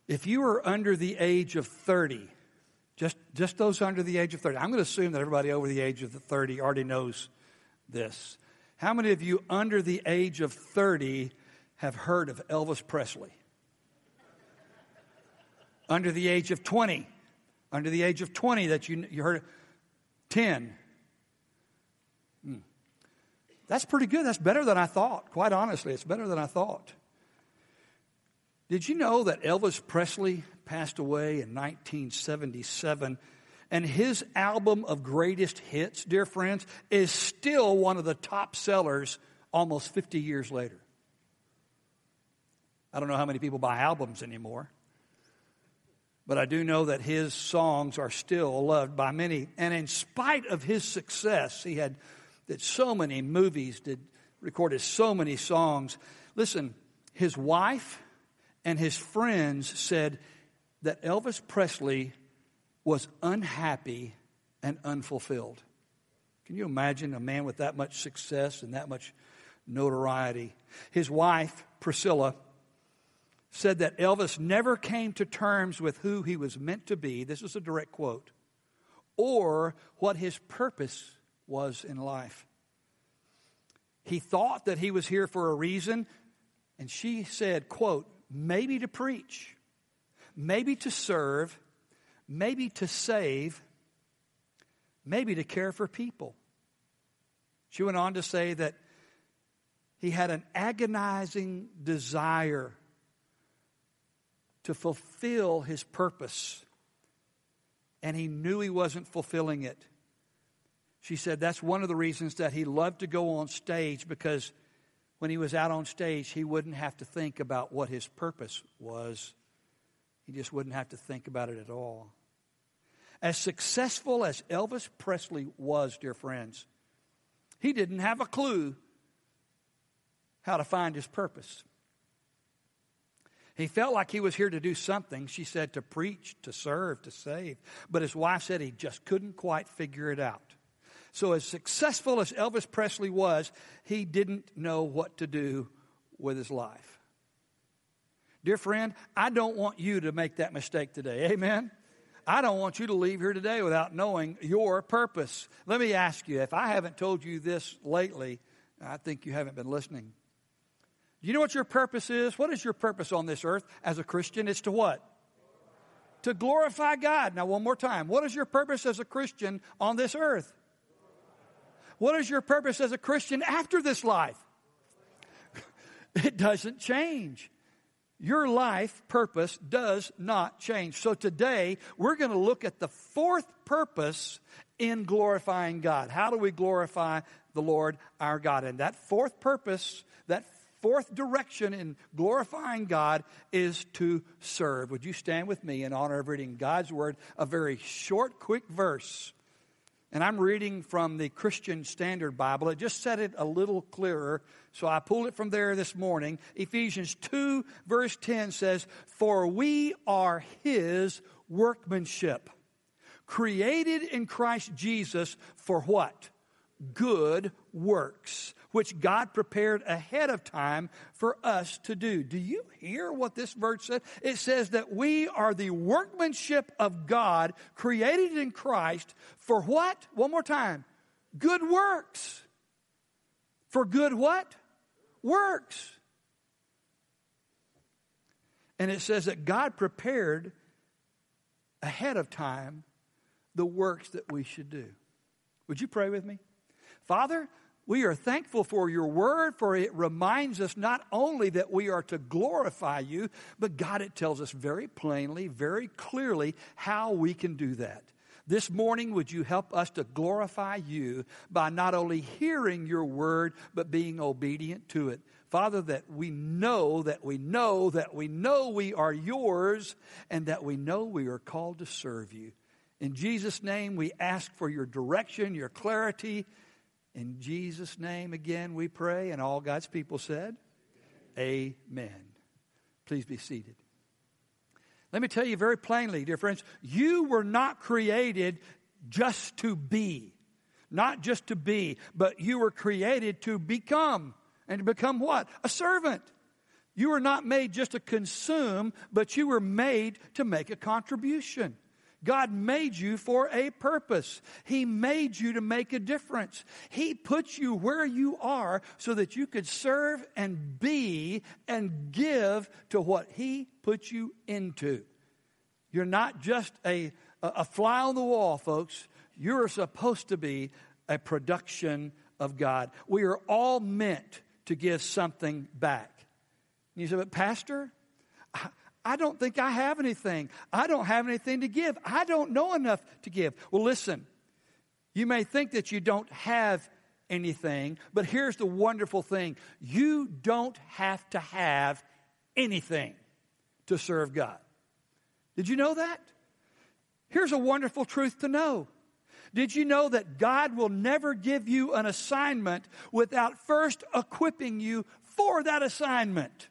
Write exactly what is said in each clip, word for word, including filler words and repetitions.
If you are under the age of thirty, just, just those under the age of thirty, I'm going to assume that everybody over the age of thirty already knows this. How many of you under the age of thirty have heard of Elvis Presley? Under the age of twenty, under the age of twenty that you, you heard of, ten. Hmm. That's pretty good. That's better than I thought. Quite honestly, it's better than I thought. Did you know that Elvis Presley passed away in nineteen seventy-seven, and his album of greatest hits, dear friends, is still one of the top sellers almost fifty years later? I don't know how many people buy albums anymore, but I do know that his songs are still loved by many. And in spite of his success, he had did so many movies, did recorded so many songs. Listen, his wife and his friends said that Elvis Presley was unhappy and unfulfilled. Can you imagine a man with that much success and that much notoriety? His wife, Priscilla, said that Elvis never came to terms with who he was meant to be. This is a direct quote. Or what his purpose was in life. He thought that he was here for a reason, and she said, quote, maybe to preach, maybe to serve, maybe to save, maybe to care for people. She went on to say that he had an agonizing desire to fulfill his purpose, and he knew he wasn't fulfilling it. She said that's one of the reasons that he loved to go on stage, because when he was out on stage, he wouldn't have to think about what his purpose was. He just wouldn't have to think about it at all. As successful as Elvis Presley was, dear friends, he didn't have a clue how to find his purpose. He felt like he was here to do something. She said to preach, to serve, to save. But his wife said he just couldn't quite figure it out. So as successful as Elvis Presley was, he didn't know what to do with his life. Dear friend, I don't want you to make that mistake today. Amen? I don't want you to leave here today without knowing your purpose. Let me ask you, if I haven't told you this lately, I think you haven't been listening. Do you know what your purpose is? What is your purpose on this earth as a Christian? It's to what? To glorify God. Now, one more time. What is your purpose as a Christian on this earth? What is your purpose as a Christian after this life? It doesn't change. Your life purpose does not change. So today, we're going to look at the fourth purpose in glorifying God. How do we glorify the Lord our God? And that fourth purpose, that fourth direction in glorifying God is to serve. Would you stand with me in honor of reading God's Word, a very short, quick verse. And I'm reading from the Christian Standard Bible. It just said it a little clearer, so I pulled it from there this morning. Ephesians two, verse ten says, for we are His workmanship, created in Christ Jesus for what? Good works, which God prepared ahead of time for us to do. Do you hear what this verse says? It says that we are the workmanship of God, created in Christ for what? One more time. Good works. For good what? Works. And it says that God prepared ahead of time the works that we should do. Would you pray with me? Father, we are thankful for your word, for it reminds us not only that we are to glorify you, but God, it tells us very plainly, very clearly how we can do that. This morning, would you help us to glorify you by not only hearing your word, but being obedient to it. Father, that we know, that we know, that we know we are yours, and that we know we are called to serve you. In Jesus' name, we ask for your direction, your clarity. In Jesus' name, again, we pray, and all God's people said, amen. Amen. Please be seated. Let me tell you very plainly, dear friends, you were not created just to be. Not just to be, but you were created to become. And to become what? A servant. You were not made just to consume, but you were made to make a contribution. God made you for a purpose. He made you to make a difference. He put you where you are so that you could serve and be and give to what He put you into. You're not just a, a fly on the wall, folks. You're supposed to be a production of God. We are all meant to give something back. You say, but Pastor, I don't think I have anything. I don't have anything to give. I don't know enough to give. Well, listen, you may think that you don't have anything, but here's the wonderful thing. You don't have to have anything to serve God. Did you know that? Here's a wonderful truth to know. Did you know that God will never give you an assignment without first equipping you for that assignment?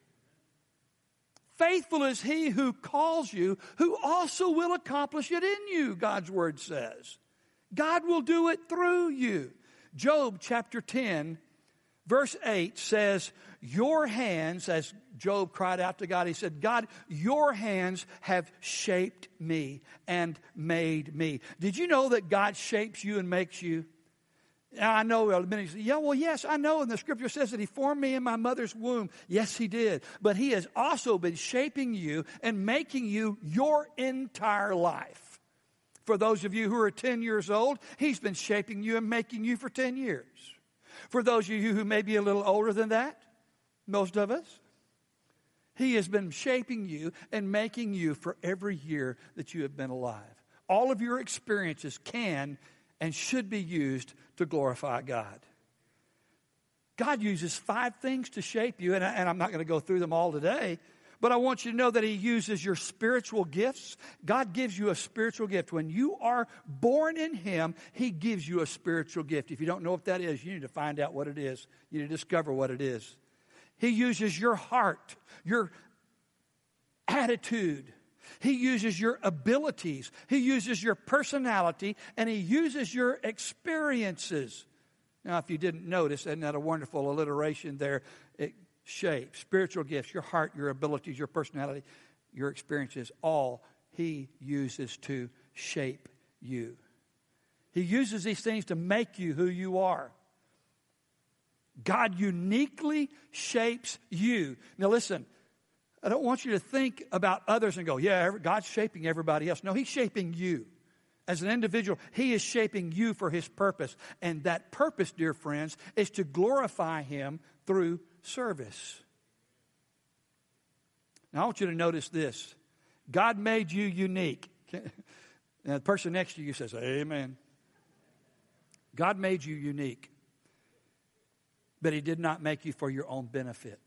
Faithful is He who calls you, who also will accomplish it in you, God's Word says. God will do it through you. Job chapter ten, verse eight says, your hands, as Job cried out to God, he said, God, your hands have shaped me and made me. Did you know that God shapes you and makes you? I know, many say, yeah, well, yes, I know. And the scripture says that He formed me in my mother's womb. Yes, He did. But He has also been shaping you and making you your entire life. For those of you who are ten years old, He's been shaping you and making you for ten years. For those of you who may be a little older than that, most of us, He has been shaping you and making you for every year that you have been alive. All of your experiences can and should be used to glorify God. God uses five things to shape you, and, I, and I'm not going to go through them all today, but I want you to know that He uses your spiritual gifts. God gives you a spiritual gift. When you are born in Him, He gives you a spiritual gift. If you don't know what that is, you need to find out what it is. You need to discover what it is. He uses your heart, your attitude. He uses your abilities. He uses your personality, and He uses your experiences. Now, if you didn't notice, isn't that a wonderful alliteration there? It shapes, spiritual gifts, your heart, your abilities, your personality, your experiences, all He uses to shape you. He uses these things to make you who you are. God uniquely shapes you. Now listen, I don't want you to think about others and go, yeah, God's shaping everybody else. No, He's shaping you. As an individual, He is shaping you for His purpose. And that purpose, dear friends, is to glorify Him through service. Now, I want you to notice this. God made you unique. Now, the person next to you says, amen. God made you unique. But He did not make you for your own benefit.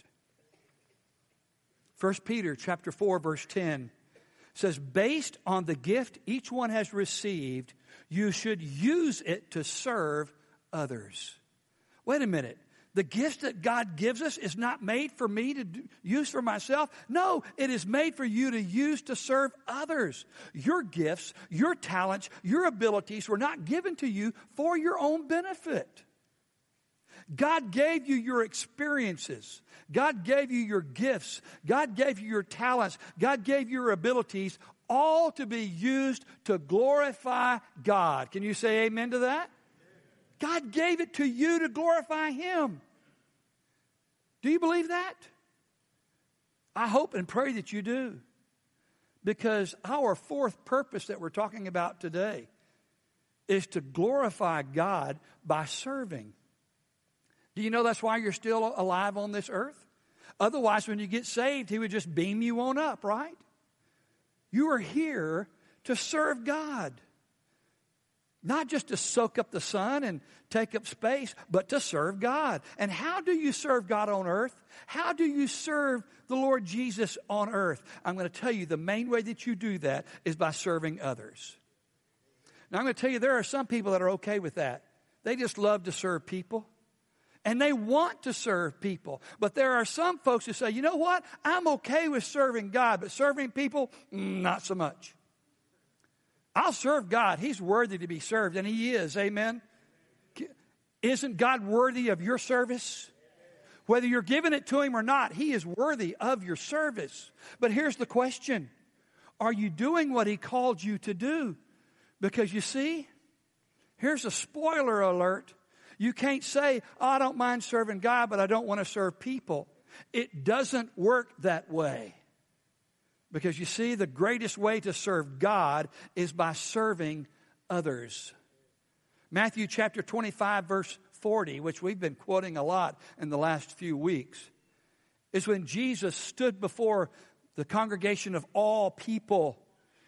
First Peter chapter four, verse ten says, based on the gift each one has received, you should use it to serve others. Wait a minute. The gift that God gives us is not made for me to do, use for myself. No, it is made for you to use to serve others. Your gifts, your talents, your abilities were not given to you for your own benefit. God gave you your experiences. God gave you your gifts. God gave you your talents. God gave you your abilities, all to be used to glorify God. Can you say amen to that? God gave it to you to glorify Him. Do you believe that? I hope and pray that you do. Because our fourth purpose that we're talking about today is to glorify God by serving. Do you know that's why you're still alive on this earth? Otherwise, when you get saved, He would just beam you on up, right? You are here to serve God. Not just to soak up the sun and take up space, but to serve God. And how do you serve God on earth? How do you serve the Lord Jesus on earth? I'm going to tell you the main way that you do that is by serving others. Now, I'm going to tell you there are some people that are okay with that. They just love to serve people. And they want to serve people. But there are some folks who say, you know what? I'm okay with serving God, but serving people, not so much. I'll serve God. He's worthy to be served, and He is. Amen? Isn't God worthy of your service? Whether you're giving it to Him or not, He is worthy of your service. But here's the question. Are you doing what He called you to do? Because you see, here's a spoiler alert. You can't say, oh, I don't mind serving God, but I don't want to serve people. It doesn't work that way. Because you see, the greatest way to serve God is by serving others. Matthew chapter twenty-five, verse forty, which we've been quoting a lot in the last few weeks, is when Jesus stood before the congregation of all people.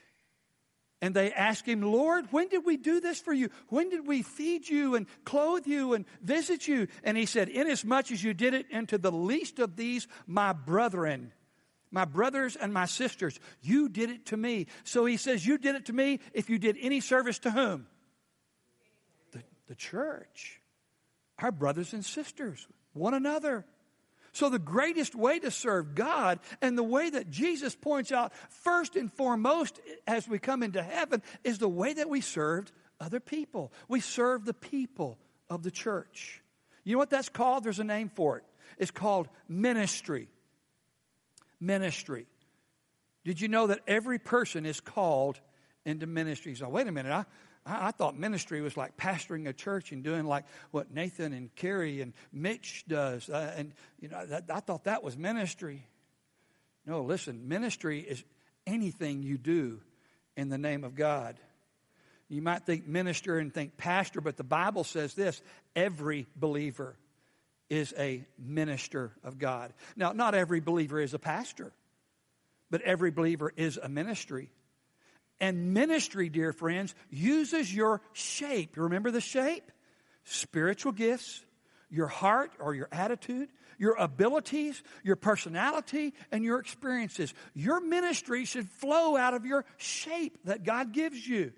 And they asked Him, Lord, when did we do this for you? When did we feed you and clothe you and visit you? And He said, inasmuch as you did it unto the least of these, my brethren, my brothers and my sisters, you did it to me. So He says, you did it to me if you did any service to whom? The, the church. Our brothers and sisters, one another. So the greatest way to serve God, and the way that Jesus points out first and foremost as we come into heaven, is the way that we served other people. We serve the people of the church. You know what that's called? There's a name for it. It's called ministry. Ministry. Did you know that every person is called into ministry? So wait a minute, I, I, I thought ministry was like pastoring a church and doing like what Nathan and Carrie and Mitch does. Uh, and you know, that, I thought that was ministry. No, listen, ministry is anything you do in the name of God. You might think minister and think pastor, but the Bible says this: every believer is a minister of God. Now, not every believer is a pastor, but every believer is a ministry. And ministry, dear friends, uses your shape. You remember the shape? Spiritual gifts, your heart or your attitude, your abilities, your personality, and your experiences. Your ministry should flow out of your shape that God gives you.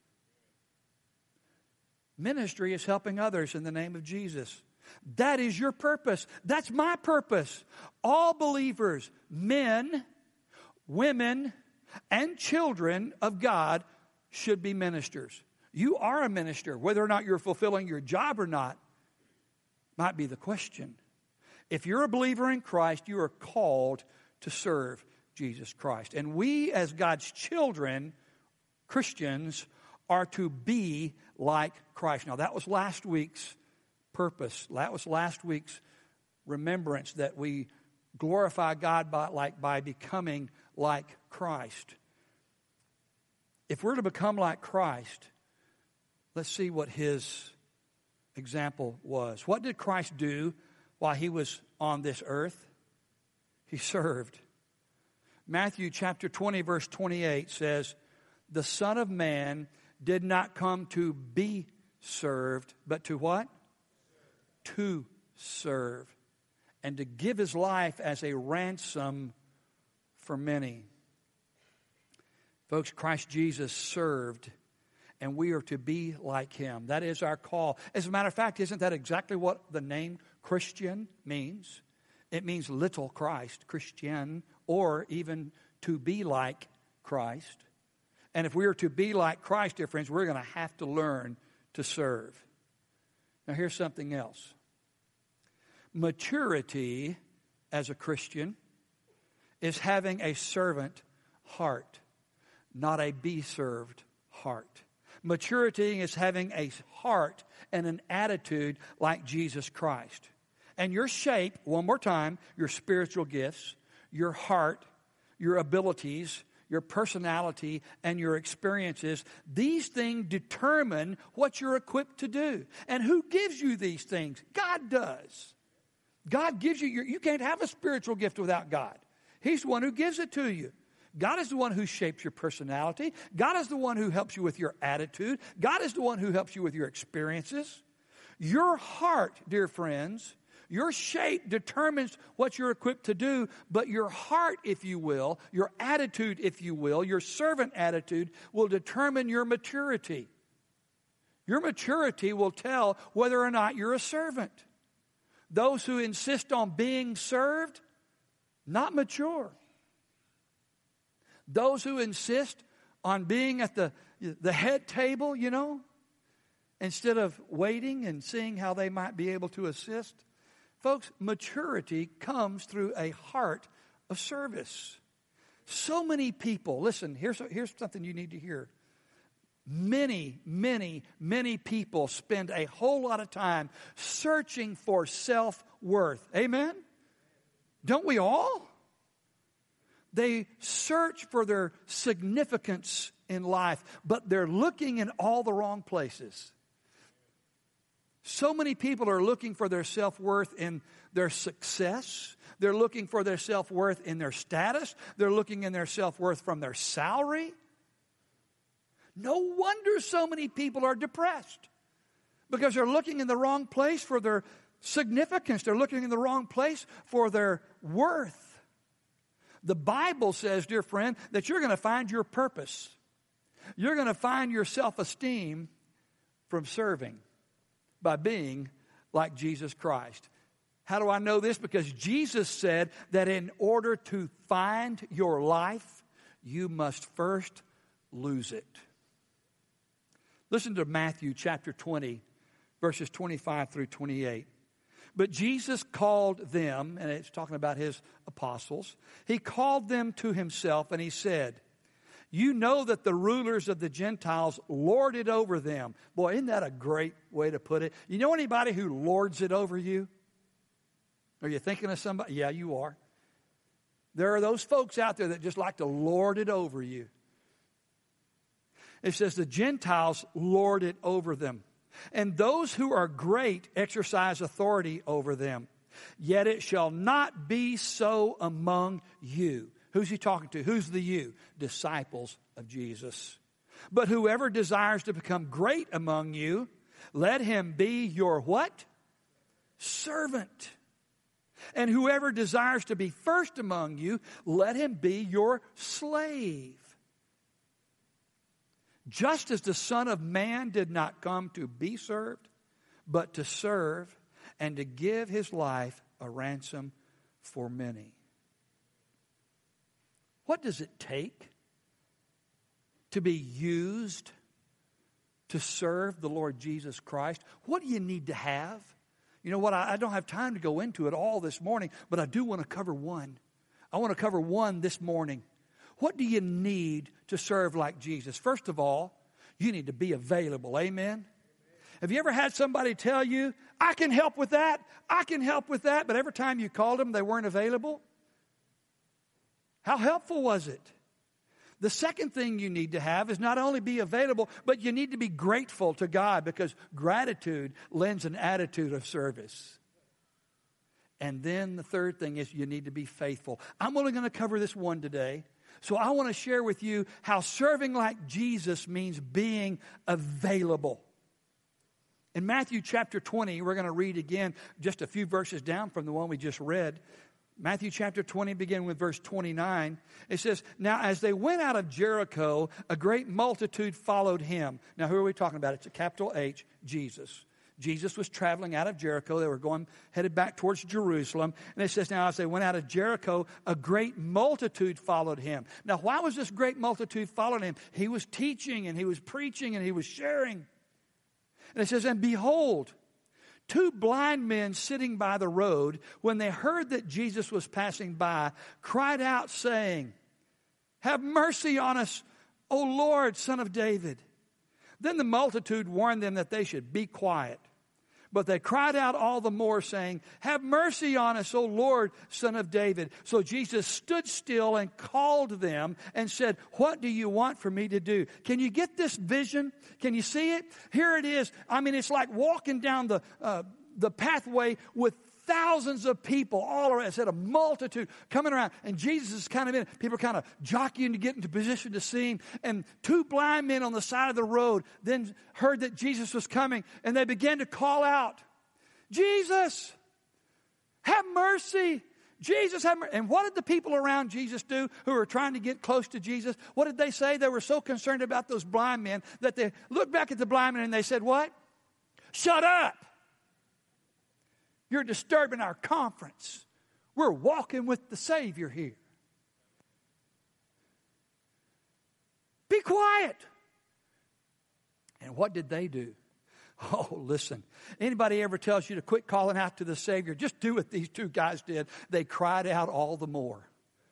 Ministry is helping others in the name of Jesus. That is your purpose. That's my purpose. All believers, men, women, and children of God should be ministers. You are a minister. Whether or not you're fulfilling your job or not might be the question. If you're a believer in Christ, you are called to serve Jesus Christ. And we, as God's children, Christians, are to be like Christ. Now, that was last week's purpose. That was last week's remembrance, that we glorify God by, like, by becoming like Christ. If we're to become like Christ, let's see what His example was. What did Christ do while He was on this earth? He served. Matthew chapter twenty, verse twenty-eight says, the Son of Man did not come to be served, but to what? To serve, and to give His life as a ransom for many. Folks, Christ Jesus served, and we are to be like Him. That is our call. As a matter of fact, isn't that exactly what the name Christian means? It means little Christ, Christian, or even to be like Christ. And if we are to be like Christ, dear friends, we're going to have to learn to serve. Now, here's something else. Maturity as a Christian is having a servant heart, not a be-served heart. Maturity is having a heart and an attitude like Jesus Christ. And your shape, one more time, your spiritual gifts, your heart, your abilities, your personality, and your experiences, these things determine what you're equipped to do. And who gives you these things? God does. God gives you, your, you can't have a spiritual gift without God. He's the one who gives it to you. God is the one who shapes your personality. God is the one who helps you with your attitude. God is the one who helps you with your experiences. Your heart, dear friends, your shape determines what you're equipped to do, but your heart, if you will, your attitude, if you will, your servant attitude will determine your maturity. Your maturity will tell whether or not you're a servant. Those who insist on being served, not mature. Those who insist on being at the, the head table, you know, instead of waiting and seeing how they might be able to assist, Folks, maturity comes through a heart of service. So many people, listen, here's, here's something you need to hear. Many, many, many people spend a whole lot of time searching for self-worth. Amen? Don't we all? They search for their significance in life, but they're looking in all the wrong places. So many people are looking for their self-worth in their success. They're looking for their self-worth in their status. They're looking in their self-worth from their salary. No wonder so many people are depressed, because they're looking in the wrong place for their significance. They're looking in the wrong place for their worth. The Bible says, dear friend, that you're going to find your purpose. You're going to find your self-esteem from serving, by being like Jesus Christ. How do I know this? Because Jesus said that in order to find your life, you must first lose it. Listen to Matthew chapter twenty, verses twenty-five through twenty-eight. But Jesus called them, and it's talking about his apostles, he called them to himself, and he said, you know that the rulers of the Gentiles lord it over them. Boy, isn't that a great way to put it? You know anybody who lords it over you? Are you thinking of somebody? Yeah, you are. There are those folks out there that just like to lord it over you. It says the Gentiles lord it over them, and those who are great exercise authority over them. Yet it shall not be so among you. Who's he talking to? Who's the you? Disciples of Jesus. But whoever desires to become great among you, let him be your what? Servant. And whoever desires to be first among you, let him be your slave. Just as the Son of Man did not come to be served, but to serve and to give his life a ransom for many. What does it take to be used to serve the Lord Jesus Christ? What do you need to have? You know what? I, I don't have time to go into it all this morning, but I do want to cover one. I want to cover one this morning. What do you need to serve like Jesus? First of all, you need to be available. Amen? Have you ever had somebody tell you, I can help with that, I can help with that, but every time you called them, they weren't available? How helpful was it? The second thing you need to have is not only be available, but you need to be grateful to God, because gratitude lends an attitude of service. And then the third thing is you need to be faithful. I'm only going to cover this one today. So I want to share with you how serving like Jesus means being available. In Matthew chapter twenty, we're going to read again just a few verses down from the one we just read. Matthew chapter twenty, beginning with verse twenty-nine. It says, now as they went out of Jericho, a great multitude followed him. Now who are we talking about? It's a capital H, Jesus. Jesus was traveling out of Jericho. They were going, headed back towards Jerusalem. And it says, now as they went out of Jericho, a great multitude followed him. Now why was this great multitude following him? He was teaching and he was preaching and he was sharing. And it says, and behold, two blind men sitting by the road, when they heard that Jesus was passing by, cried out saying, have mercy on us, O Lord, Son of David. Then the multitude warned them that they should be quiet. But they cried out all the more, saying, have mercy on us, O Lord, Son of David. So Jesus stood still and called them and said, what do you want for me to do? Can you get this vision? Can you see it? Here it is. I mean, it's like walking down the uh, the pathway with thousands of people all around. It said a multitude coming around. And Jesus is kind of in it. People are kind of jockeying to get into position to see him. And two blind men on the side of the road then heard that Jesus was coming. And they began to call out, Jesus, have mercy. Jesus, have mercy. And what did the people around Jesus do who were trying to get close to Jesus? What did they say? They were so concerned about those blind men that they looked back at the blind men and they said, what? Shut up. You're disturbing our conference. We're walking with the Savior here. Be quiet. And what did they do? Oh, listen, anybody ever tells you to quit calling out to the Savior, just do what these two guys did. They cried out all the more.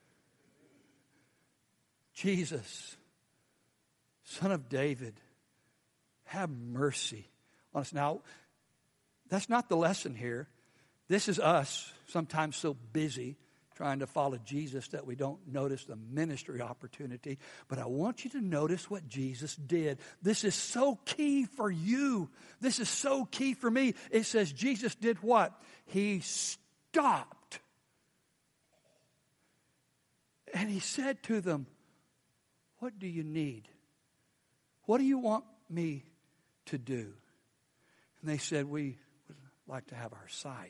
Jesus, Son of David, have mercy on us. Now, that's not the lesson here. This is us sometimes so busy trying to follow Jesus that we don't notice the ministry opportunity. But I want you to notice what Jesus did. This is so key for you. This is so key for me. It says Jesus did what? He stopped. And he said to them, what do you need? What do you want me to do? And they said, we would like to have our sight.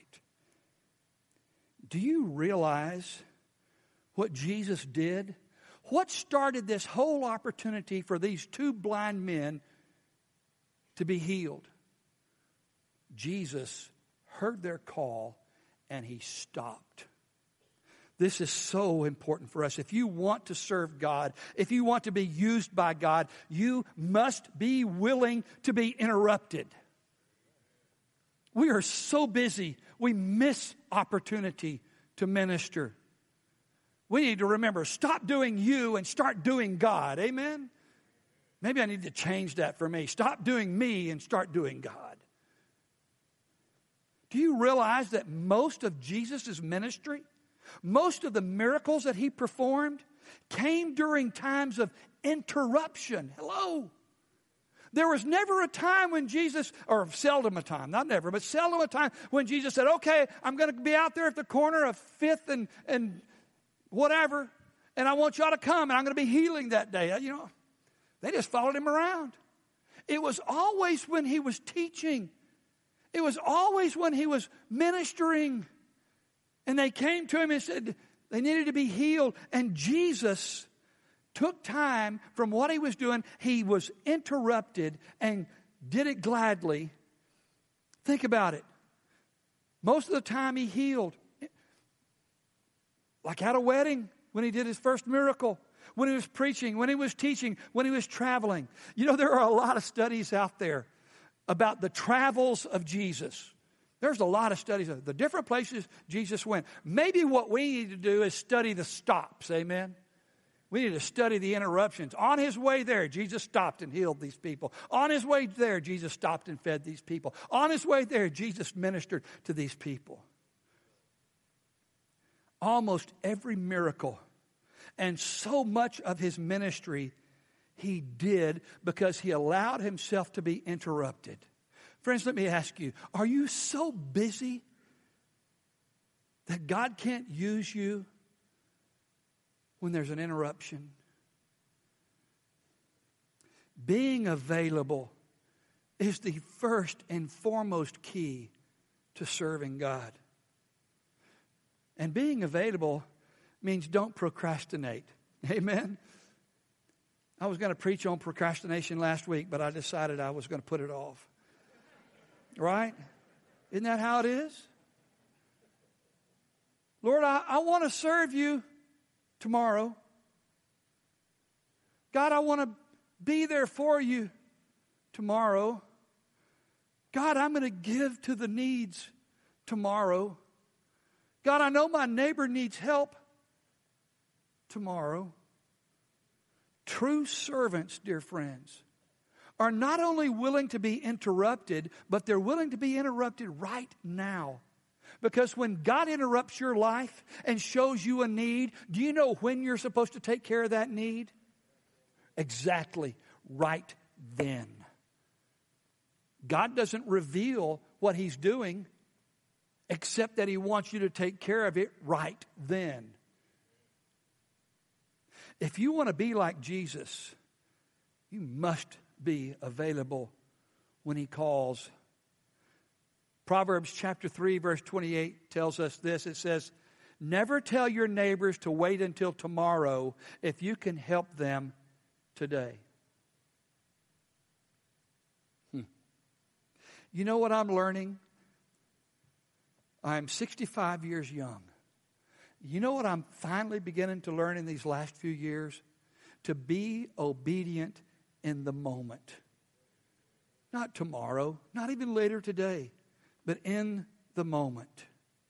Do you realize what Jesus did? What started this whole opportunity for these two blind men to be healed? Jesus heard their call and he stopped. This is so important for us. If you want to serve God, if you want to be used by God, you must be willing to be interrupted. We are so busy, we miss opportunity to minister. We need to remember, stop doing you and start doing God. Amen? Maybe I need to change that for me. Stop doing me and start doing God. Do you realize that most of Jesus' ministry, most of the miracles that he performed, came during times of interruption? Hello? There was never a time when Jesus, or seldom a time, not never, but seldom a time when Jesus said, okay, I'm going to be out there at the corner of Fifth and, and whatever, and I want y'all to come, and I'm going to be healing that day. You know, they just followed him around. It was always when he was teaching. It was always when he was ministering. And they came to him and said they needed to be healed. And Jesus took time from what he was doing. He was interrupted and did it gladly. Think about it. Most of the time he healed. Like at a wedding when he did his first miracle. When he was preaching, when he was teaching, when he was traveling. You know, there are a lot of studies out there about the travels of Jesus. There's a lot of studies of the different places Jesus went. Maybe what we need to do is study the stops. Amen? We need to study the interruptions. On his way there, Jesus stopped and healed these people. On his way there, Jesus stopped and fed these people. On his way there, Jesus ministered to these people. Almost every miracle and so much of his ministry he did because he allowed himself to be interrupted. Friends, let me ask you, are you so busy that God can't use you when there's an interruption? Being available is the first and foremost key to serving God. And being available means don't procrastinate. Amen? I was going to preach on procrastination last week, but I decided I was going to put it off. Right? Isn't that how it is? Lord, I, I want to serve you tomorrow. God, I want to be there for you tomorrow. God, I'm going to give to the needs tomorrow. God, I know my neighbor needs help tomorrow. True servants, dear friends, are not only willing to be interrupted, but they're willing to be interrupted right now. Because when God interrupts your life and shows you a need, do you know when you're supposed to take care of that need? Exactly, right then. God doesn't reveal what he's doing except that he wants you to take care of it right then. If you want to be like Jesus, you must be available when he calls. Proverbs chapter three, verse twenty-eight tells us this. It says, never tell your neighbors to wait until tomorrow if you can help them today. Hmm. You know what I'm learning? I'm sixty-five years young. You know what I'm finally beginning to learn in these last few years? To be obedient in the moment. not tomorrow, not even later today, but in the moment.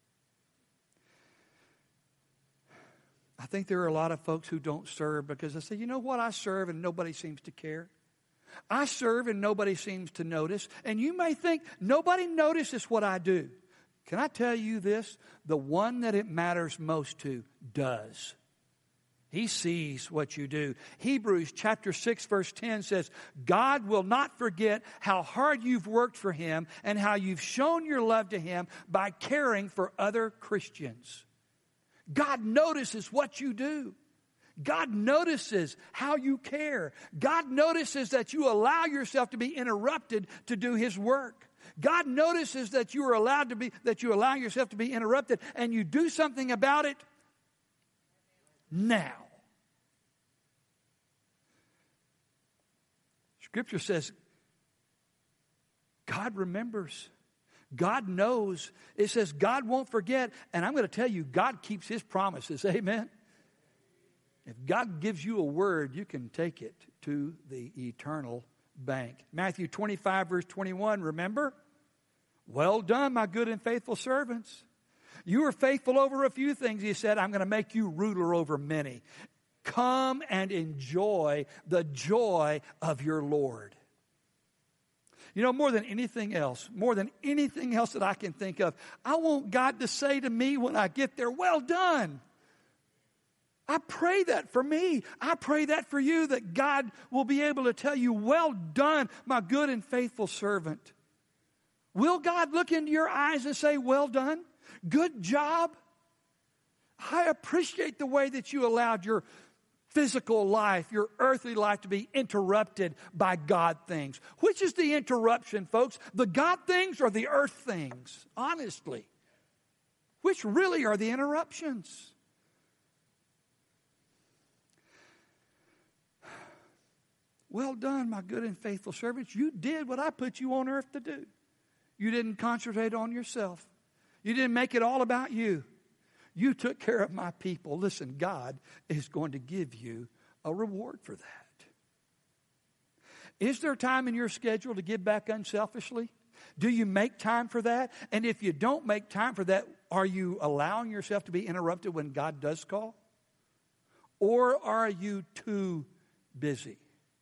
I think there are a lot of folks who don't serve because they say, you know what, I serve and nobody seems to care. I serve and nobody seems to notice. And you may think, nobody notices what I do. Can I tell you this? The one that it matters most to does. He sees what you do. Hebrews chapter six verse ten says, God will not forget how hard you've worked for Him and how you've shown your love to Him by caring for other Christians. God notices what you do. God notices how you care. God notices that you allow yourself to be interrupted to do His work. God notices that you are allowed to be, that you allow yourself to be interrupted and you do something about it now. Scripture says God remembers. God knows. It says God won't forget. And I'm going to tell you, God keeps His promises. Amen. If God gives you a word, you can take it to the eternal bank. Matthew twenty-five verse twenty-one, remember? Well done, my good and faithful servants. You were faithful over a few things. He said, I'm going to make you ruler over many. Come and enjoy the joy of your Lord. You know, more than anything else, more than anything else that I can think of, I want God to say to me when I get there, well done. I pray that for me. I pray that for you, that God will be able to tell you, well done, my good and faithful servant. Will God look into your eyes and say, well done? Good job. I appreciate the way that you allowed your physical life, your earthly life to be interrupted by God things. Which is the interruption, folks? The God things or the earth things? Honestly. Which really are the interruptions? Well done, my good and faithful servants. You did what I put you on earth to do. You didn't concentrate on yourself. You didn't make it all about you. You took care of my people. Listen, God is going to give you a reward for that. Is there time in your schedule to give back unselfishly? Do you make time for that? And if you don't make time for that, are you allowing yourself to be interrupted when God does call? Or are you too busy?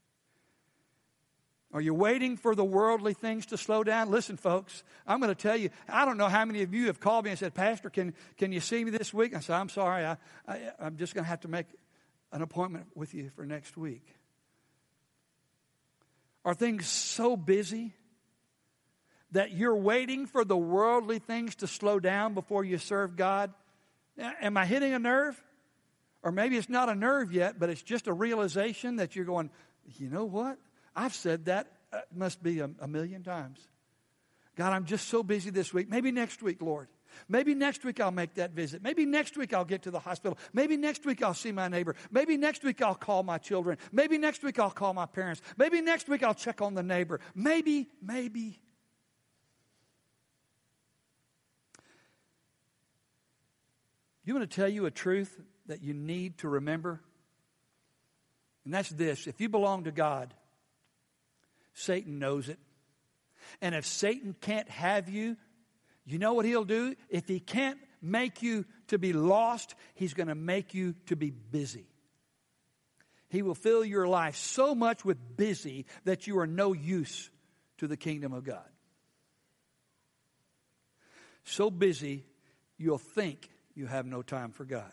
Are you waiting for the worldly things to slow down? Listen, folks, I'm going to tell you, I don't know how many of you have called me and said, Pastor, can, can you see me this week? I said, I'm sorry, I, I, I'm just going to have to make an appointment with you for next week. Are things so busy that you're waiting for the worldly things to slow down before you serve God? Am I hitting a nerve? Or maybe it's not a nerve yet, but it's just a realization that you're going, you know what? I've said that, uh, must be a, a million times. God, I'm just so busy this week. Maybe next week, Lord. Maybe next week I'll make that visit. Maybe next week I'll get to the hospital. Maybe next week I'll see my neighbor. Maybe next week I'll call my children. Maybe next week I'll call my parents. Maybe next week I'll check on the neighbor. Maybe, maybe. You want to tell you a truth that you need to remember? And that's this. If you belong to God, Satan knows it. And if Satan can't have you, you know what he'll do? If he can't make you to be lost, he's going to make you to be busy. He will fill your life so much with busy that you are no use to the kingdom of God. So busy, you'll think you have no time for God.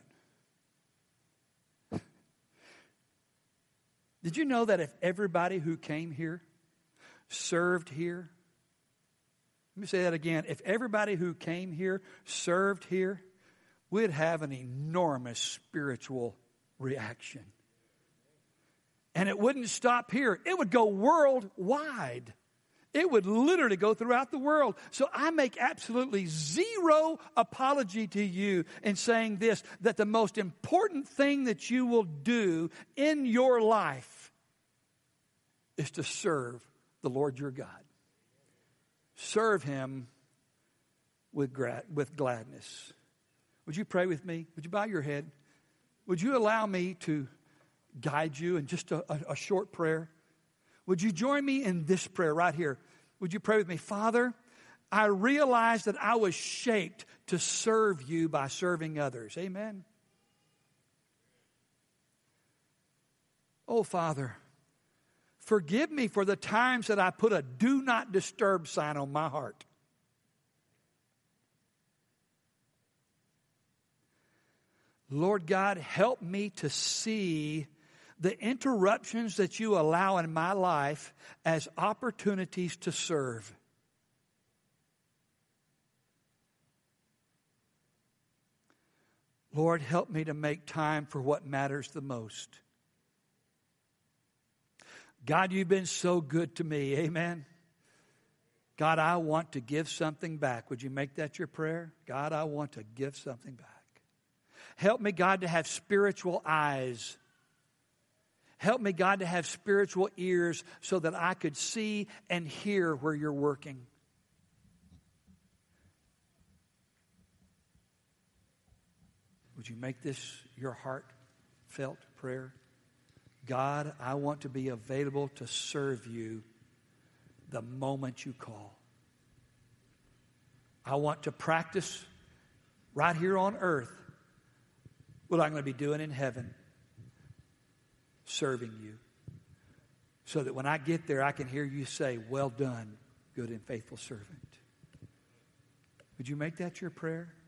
Did you know that if everybody who came here served here? Let me say that again. If everybody who came here served here, we'd have an enormous spiritual reaction. And it wouldn't stop here. It would go worldwide. It would literally go throughout the world. So I make absolutely zero apology to you in saying this, that the most important thing that you will do in your life is to serve the Lord your God. Serve Him with, gra- with gladness. Would you pray with me? Would you bow your head? Would you allow me to guide you in just a, a, a short prayer? Would you join me in this prayer right here? Would you pray with me? Father, I realized that I was shaped to serve you by serving others. Amen. Oh, Father, forgive me for the times that I put a do not disturb sign on my heart. Lord God, help me to see the interruptions that you allow in my life as opportunities to serve. Lord, help me to make time for what matters the most. God, you've been so good to me. Amen. God, I want to give something back. Would you make that your prayer? God, I want to give something back. Help me, God, to have spiritual eyes. Help me, God, to have spiritual ears so that I could see and hear where you're working. Would you make this your heartfelt prayer? God, I want to be available to serve you the moment you call. I want to practice right here on earth what I'm going to be doing in heaven, serving you, so that when I get there, I can hear you say, well done, good and faithful servant. Would you make that your prayer?